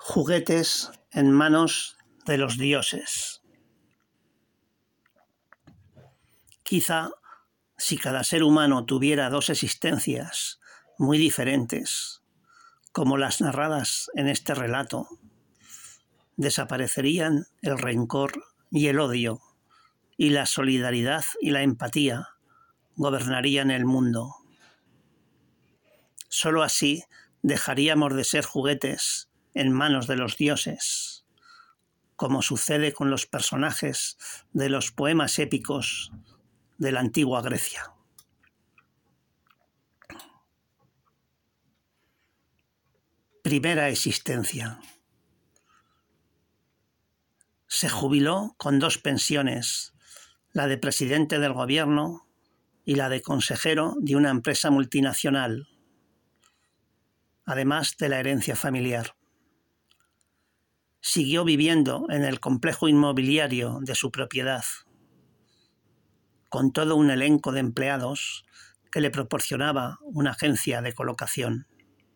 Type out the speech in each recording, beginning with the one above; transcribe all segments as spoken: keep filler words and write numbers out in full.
Juguetes en manos de los dioses. Quizá si cada ser humano tuviera dos existencias muy diferentes, como las narradas en este relato, desaparecerían el rencor y el odio, y la solidaridad y la empatía gobernarían el mundo. Solo así dejaríamos de ser juguetes en manos de los dioses, como sucede con los personajes de los poemas épicos de la antigua Grecia. Primera existencia. Se jubiló con dos pensiones, la de presidente del gobierno y la de consejero de una empresa multinacional, además de la herencia familiar. Siguió viviendo en el complejo inmobiliario de su propiedad, con todo un elenco de empleados que le proporcionaba una agencia de colocación.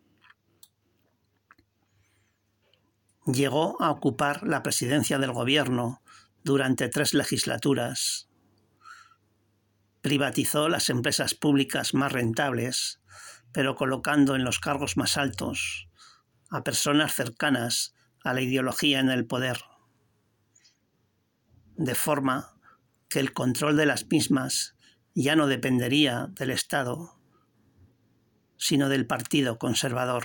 Llegó a ocupar la presidencia del gobierno durante tres legislaturas. Privatizó las empresas públicas más rentables, pero colocando en los cargos más altos a personas cercanas a la ideología en el poder, de forma que el control de las mismas ya no dependería del Estado, sino del Partido Conservador.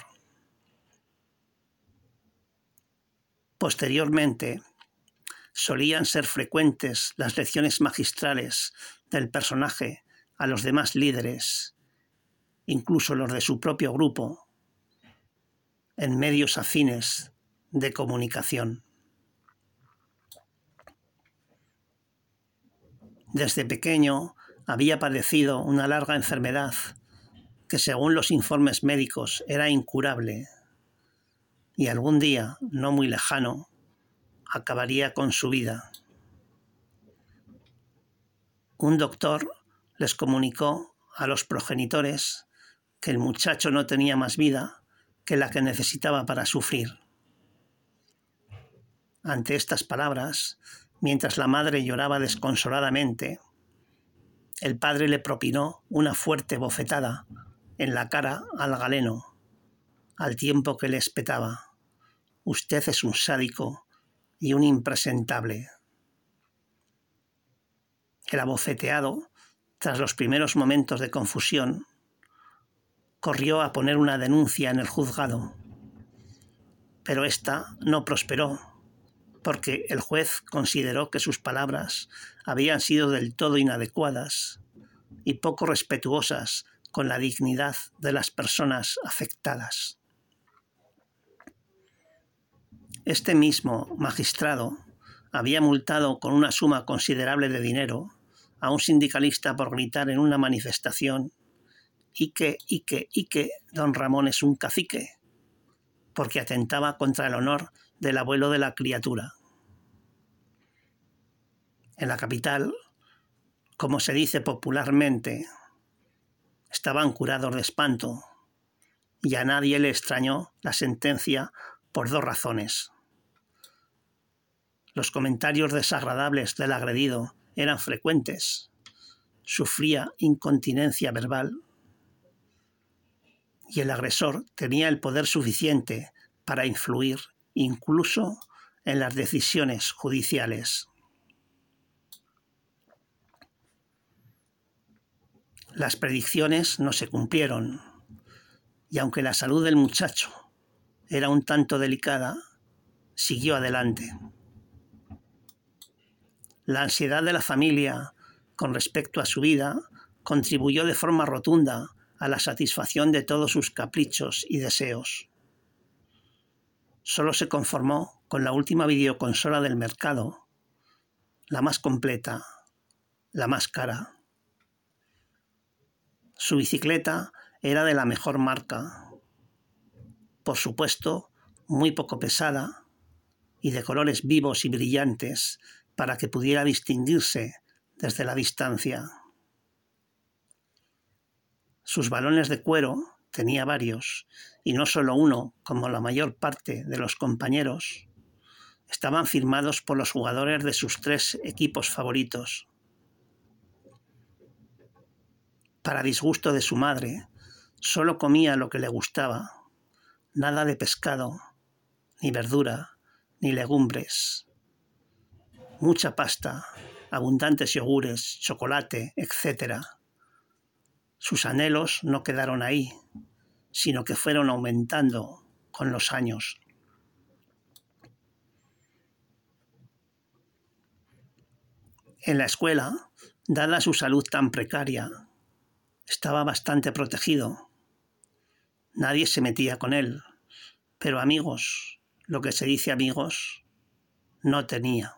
Posteriormente, solían ser frecuentes las lecciones magistrales del personaje a los demás líderes, incluso los de su propio grupo, en medios afines de comunicación. Desde pequeño había padecido una larga enfermedad que, según los informes médicos, era incurable y algún día, no muy lejano, acabaría con su vida. Un doctor les comunicó a los progenitores que el muchacho no tenía más vida que la que necesitaba para sufrir. Ante estas palabras, mientras la madre lloraba desconsoladamente, el padre le propinó una fuerte bofetada en la cara al galeno, al tiempo que le espetaba: «Usted es un sádico y un impresentable». El abofeteado, tras los primeros momentos de confusión, corrió a poner una denuncia en el juzgado, pero ésta no prosperó, porque el juez consideró que sus palabras habían sido del todo inadecuadas y poco respetuosas con la dignidad de las personas afectadas. Este mismo magistrado había multado con una suma considerable de dinero a un sindicalista por gritar en una manifestación: «Ique, Ique, Ique, don Ramón es un cacique», porque atentaba contra el honor del abuelo de la criatura. En la capital, como se dice popularmente, estaban curados de espanto, y a nadie le extrañó la sentencia por dos razones. Los comentarios desagradables del agredido eran frecuentes, sufría incontinencia verbal, y el agresor tenía el poder suficiente para influir incluso en las decisiones judiciales. Las predicciones no se cumplieron, y aunque la salud del muchacho era un tanto delicada, siguió adelante. La ansiedad de la familia con respecto a su vida contribuyó de forma rotunda a la satisfacción de todos sus caprichos y deseos. Solo se conformó con la última videoconsola del mercado, la más completa, la más cara. Su bicicleta era de la mejor marca, por supuesto muy poco pesada y de colores vivos y brillantes para que pudiera distinguirse desde la distancia. Sus balones de cuero tenía varios, y no solo uno, como la mayor parte de los compañeros, estaban firmados por los jugadores de sus tres equipos favoritos. Para disgusto de su madre, solo comía lo que le gustaba, nada de pescado, ni verdura, ni legumbres. Mucha pasta, abundantes yogures, chocolate, etcétera. Sus anhelos no quedaron ahí, sino que fueron aumentando con los años. En la escuela, dada su salud tan precaria, estaba bastante protegido. Nadie se metía con él, pero amigos, lo que se dice amigos, no tenía.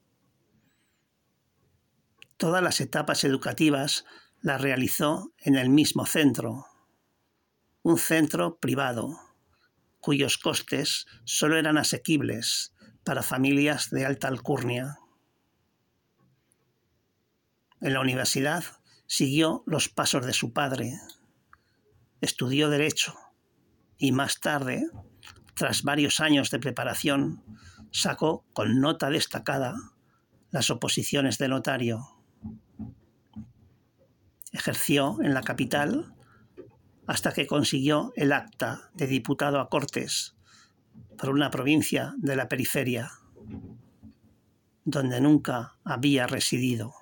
Todas las etapas educativas las realizó en el mismo centro, un centro privado, cuyos costes solo eran asequibles para familias de alta alcurnia. En la universidad siguió los pasos de su padre, estudió Derecho y más tarde, tras varios años de preparación, sacó con nota destacada las oposiciones de notario. Ejerció en la capital hasta que consiguió el acta de diputado a Cortes por una provincia de la periferia, donde nunca había residido.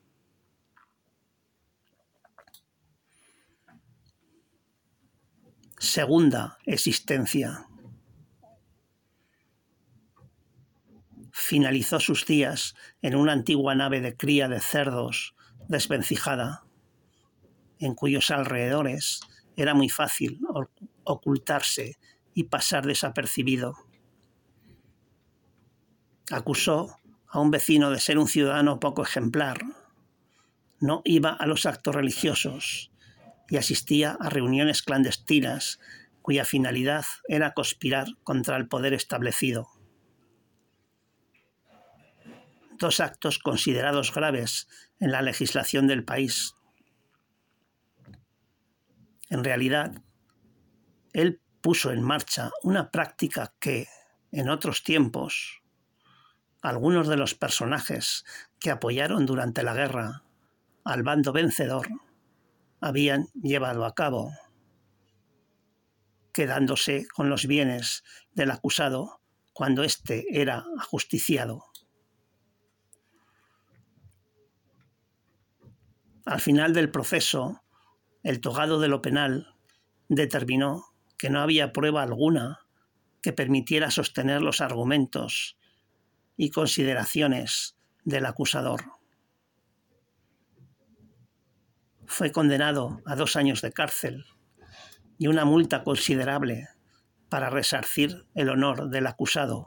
Segunda existencia. Finalizó sus días en una antigua nave de cría de cerdos desvencijada, en cuyos alrededores era muy fácil ocultarse y pasar desapercibido. Acusó a un vecino de ser un ciudadano poco ejemplar. No iba a los actos religiosos y asistía a reuniones clandestinas cuya finalidad era conspirar contra el poder establecido. Dos actos considerados graves en la legislación del país. En realidad, él puso en marcha una práctica que, en otros tiempos, algunos de los personajes que apoyaron durante la guerra al bando vencedor habían llevado a cabo, quedándose con los bienes del acusado cuando éste era ajusticiado. Al final del proceso, el togado de lo penal determinó que no había prueba alguna que permitiera sostener los argumentos y consideraciones del acusador. Fue condenado a dos años de cárcel y una multa considerable para resarcir el honor del acusado.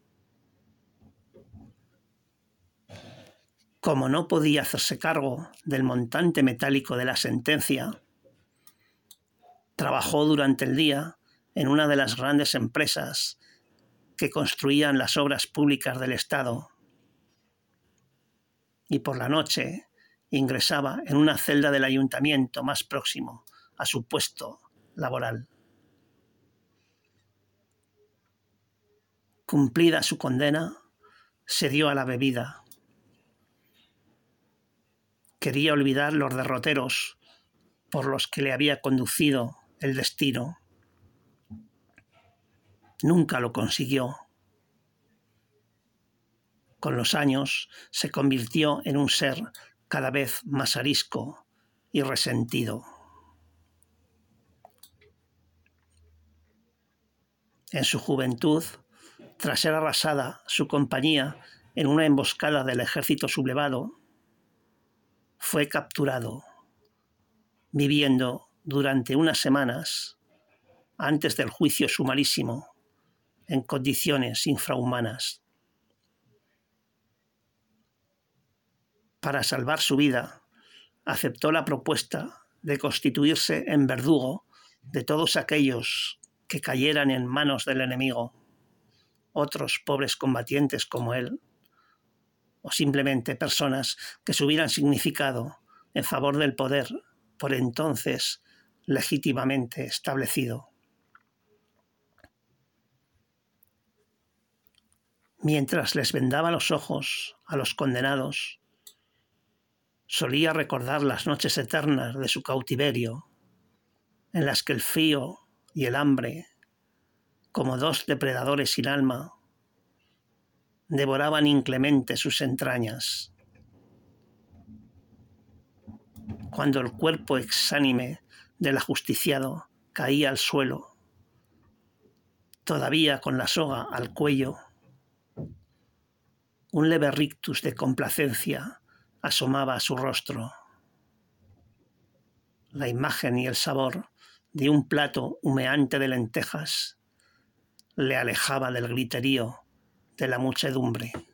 Como no podía hacerse cargo del montante metálico de la sentencia, trabajó durante el día en una de las grandes empresas que construían las obras públicas del Estado y por la noche ingresaba en una celda del ayuntamiento más próximo a su puesto laboral. Cumplida su condena, se dio a la bebida. Quería olvidar los derroteros por los que le había conducido el destino. Nunca lo consiguió. Con los años se convirtió en un ser cada vez más arisco y resentido. En su juventud, tras ser arrasada su compañía en una emboscada del ejército sublevado, fue capturado, viviendo durante unas semanas antes del juicio sumarísimo en condiciones infrahumanas. Para salvar su vida, aceptó la propuesta de constituirse en verdugo de todos aquellos que cayeran en manos del enemigo, otros pobres combatientes como él, o simplemente personas que se hubieran significado en favor del poder por entonces legítimamente establecido. Mientras les vendaba los ojos a los condenados, solía recordar las noches eternas de su cautiverio, en las que el frío y el hambre, como dos depredadores sin alma, devoraban inclemente sus entrañas. Cuando el cuerpo exánime del ajusticiado caía al suelo, todavía con la soga al cuello, un leve rictus de complacencia asomaba a su rostro. La imagen y el sabor de un plato humeante de lentejas le alejaba del griterío de la muchedumbre.